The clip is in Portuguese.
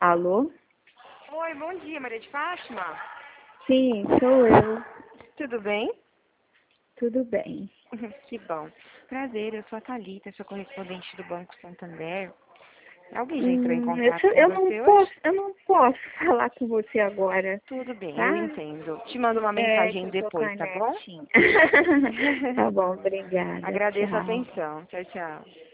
Alô? Oi, bom dia, Maria de Fátima. Sim, sou eu. Tudo bem? Tudo bem. Que bom. Prazer, eu sou a Thalita, sou correspondente do Banco Santander. Alguém já entrou em contato com você hoje? Eu não posso falar com você agora, Tudo bem, tá? eu entendo. Te mando uma É, mensagem que eu tô com depois, a tá bom? netinha. Tá bom, obrigada. Agradeço a Tchau. atenção. Tchau, tchau.